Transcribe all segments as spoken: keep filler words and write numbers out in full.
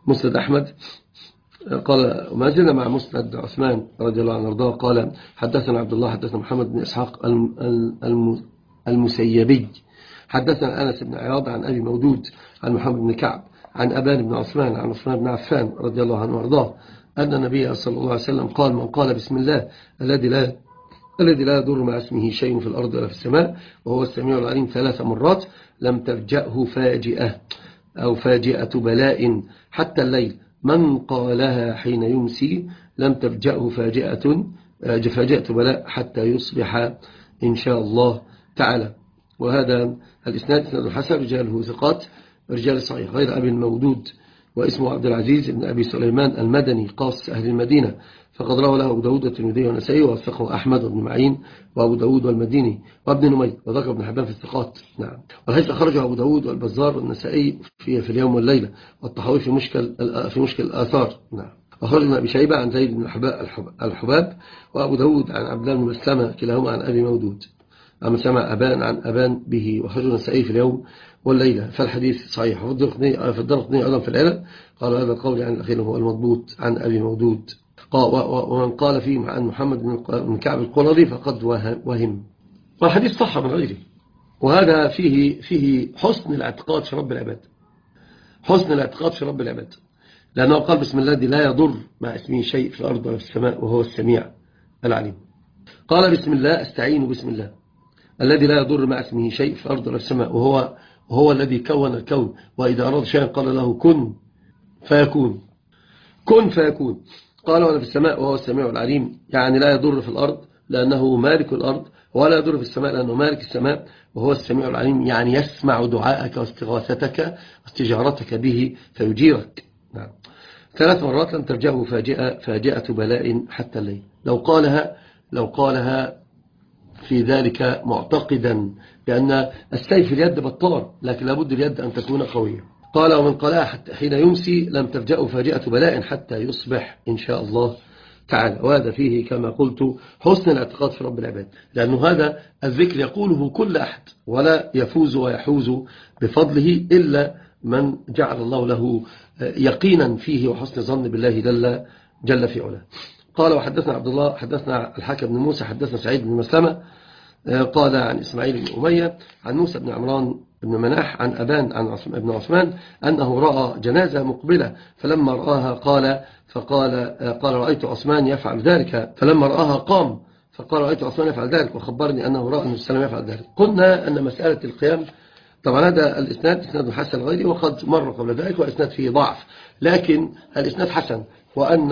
مسند أحمد قال وما زلنا مع مسند عثمان رضي الله عنه وارضاه قال حدثنا عبد الله حدثنا محمد بن إسحاق المسيبي حدثنا أنس بن عياض عن أبي مودود عن محمد بن كعب عن أبان بن عثمان عن عثمان بن عفان رضي الله عنه وارضاه أن النبي صلى الله عليه وسلم قال من قال بسم الله الذي لا الذي لا يضر مع اسمه شيء في الأرض ولا في السماء وهو السميع العليم ثلاث مرات لم تفجأه فاجئة أو فاجئة بلاء حتى الليل من قالها حين يمسي لم تفجأه فاجئة فاجئة بلاء حتى يصبح إن شاء الله تعالى. وهذا الإسناد إسناد الحسن رجاله ثقات رجال صحيح غير أبي المودود واسمه عبد العزيز بن أبي سليمان المدني قاص أهل المدينة فقد روى له أبو داود والترمذي والنسائي ووثقه أحمد بن معين وأبو داود والمديني وابن نمير وذكر ابن حبان في الثقات. نعم. والحديث أخرجه أبو داود والبزار والنسائي في في اليوم والليلة والطحاوي في مشكل في مشكل الآثار. نعم. أخرجنا أبي شيبة عن زيد بن الحباب وأبو داود عن عبد الله بن مسلمة كلاهما عن أبي مودود عن سمع أبان عن أبان به وخرج النسائي في اليوم والليلة فالحديث صحيح. في الدرقطني أيضا في العلل قال هذا القول عن الأخير هو المضبوط عن أبي مودود ومن قال فيه عن محمد بن كعب القرظي فقد وهم. والحديث صح من غيره. وهذا فيه فيه حسن الاعتقاد في رب العباد حسن الاعتقاد في رب العباد لأنه قال بسم الله الذي لا يضر مع اسمه شيء في الأرض ولا في السماء وهو السميع العليم. قال بسم الله استعين بسم الله الذي لا يضر مع اسمه شيء في الأرض ولا في السماء وهو وهو الذي كون الكون وإذا أراد شيئا قال له كن فيكون كن فيكون. قال ولا في السماء وهو السميع العليم يعني لا يضر في الأرض لأنه مالك الأرض ولا يضر في السماء لأنه مالك السماء وهو السميع العليم يعني يسمع دعاءك واستغاثتك واستجارتك به فيجيرك. نعم. ثلاث مرات لم ترجعه فاجئة فاجئة بلاء حتى الليل. لو قالها لو قالها في ذلك معتقدا بأن السيف في اليد بطار لكن لابد اليد أن تكون قوية. قال ومن قالها حتى حين يمسي لم تفجأه فاجئة بلاء حتى يصبح إن شاء الله تعالى. وهذا فيه كما قلت حسن الاعتقاد في رب العباد لأنه هذا الذكر يقوله كل أحد ولا يفوز ويحوز بفضله إلا من جعل الله له يقينا فيه وحسن ظن بالله جل, جل في علاه. قال وحدثنا عبد الله حدثنا الحاكم بن موسى حدثنا سعيد بن مسلمة قال عن إسماعيل بن أمية عن موسى بن عمران بن مناح عن أبان عن ابن عثمان أنه رأى جنازة مقبلة فلما رآها قال فقال قال رأيت عثمان يفعل ذلك فلما رآها قام فقال رأيت عثمان يفعل ذلك وخبرني أنه رأى النبي صلى الله عليه وسلم يفعل ذلك. قلنا أن مسألة القيام طبعا هذا الإسناد إسناد حسن غيري وقد مر قبل ذلك وإسناد فيه ضعف لكن الإسناد حسن وأن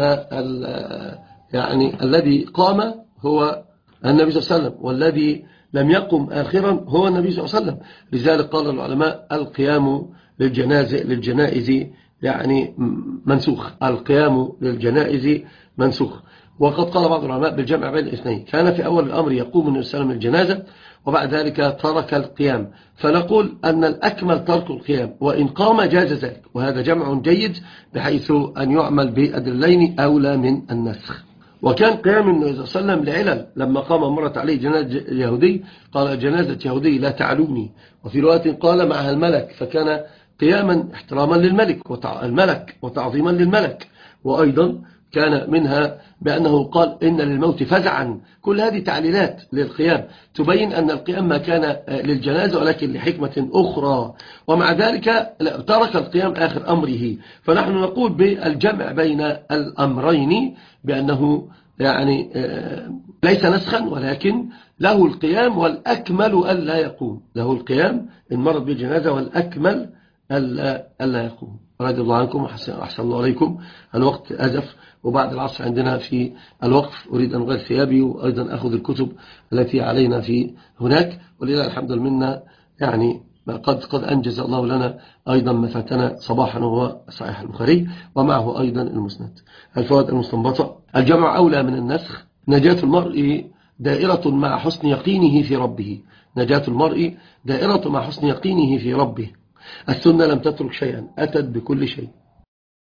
يعني الذي قام هو النبي صلى الله عليه وسلم والذي لم يقم آخرا هو النبي صلى الله عليه وسلم. لذلك قال العلماء القيام للجنائز للجنائز يعني منسوخ القيام للجنائز منسوخ. وقد قال بعض العلماء بالجمع بين الاثنين كان في أول الأمر يقوم النبي صلى الله عليه وسلم الجنازة وبعد ذلك ترك القيام فنقول أن الأكمل ترك القيام وإن قام جاز ذلك وهذا جمع جيد بحيث أن يعمل بأدلين أولى من النسخ. وكان قيام النبي صلى الله عليه وسلم لعلل لما قام مرت عليه جنازة يهودي قال جنازة يهودي لا تعلوني وفي رواية قال معها الملك فكان قياما احتراما للملك والملك وتعظيما للملك. وأيضا كان منها بأنه قال إن للموت فزعا. كل هذه تعليلات للقيام تبين أن القيام ما كان للجنازة ولكن لحكمة أخرى ومع ذلك ترك القيام آخر أمره. فنحن نقول بالجمع بين الأمرين بأنه يعني ليس نسخا ولكن له القيام والأكمل ألا يقوم له القيام إن مرض بالجنازة والأكمل ألا يقوم. رضي الله عنكم وأحسن الله عليكم. الوقت أزف وبعد العصر عندنا في الوقف أريد أن أغير ثيابي وأيضا أخذ الكتب التي علينا في هناك ولله الحمد لله يعني قد قد أنجز الله لنا أيضا ما فاتنا صباحا وهو صحيح البخاري ومعه أيضا المسند. الفوائد المستنبطة الجمع أولى من النسخ. نجاة المرء دائرة مع حسن يقينه في ربه نجاة المرء دائرة مع حسن يقينه في ربه. السنة لم تترك شيئا أتت بكل شيء.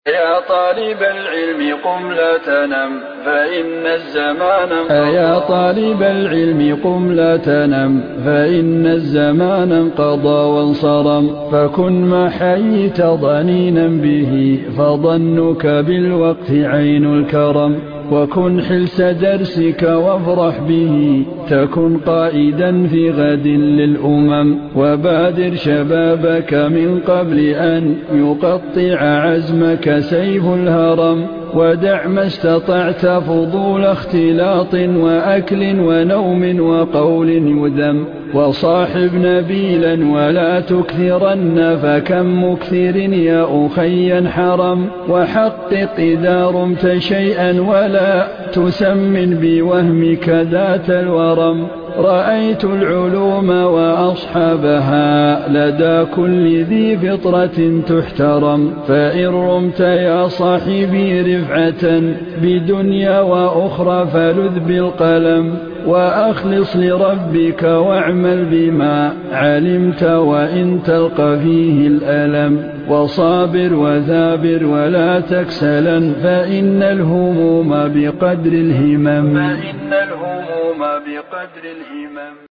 يا طالب العلم قم لا تنم فإن الزمان انقضى يا طالب العلم قم لا تنم فإن الزمان انقضى وانصرم فكن ما حييت ضنينا به فظنك بالوقت عين الكرم وكن حلس درسك وافرح به تكن قائدا في غد للأمم وبادر شبابك من قبل أن يقطع عزمك سيف الهرم ودع ما استطعت فضول اختلاط وأكل ونوم وقول يذم وصاحب نبيلا ولا تكثرن فكم مكثر يا أخي حرم وحقق إذا رمت شيئا ولا تسمن بوهمك ذات الورم رأيت العلوم وأصحابها لدى كل ذي فطرة تحترم فإن رمت يا صاحبي رفعة بدنيا وأخرى فلذ بالقلم وأخلص لربك واعمل بما علمت وإن تلقى فيه الألم وصابر وثابر ولا تكسلا فإن الهموم بقدر الهمم فإن الهموم بقدر الهمم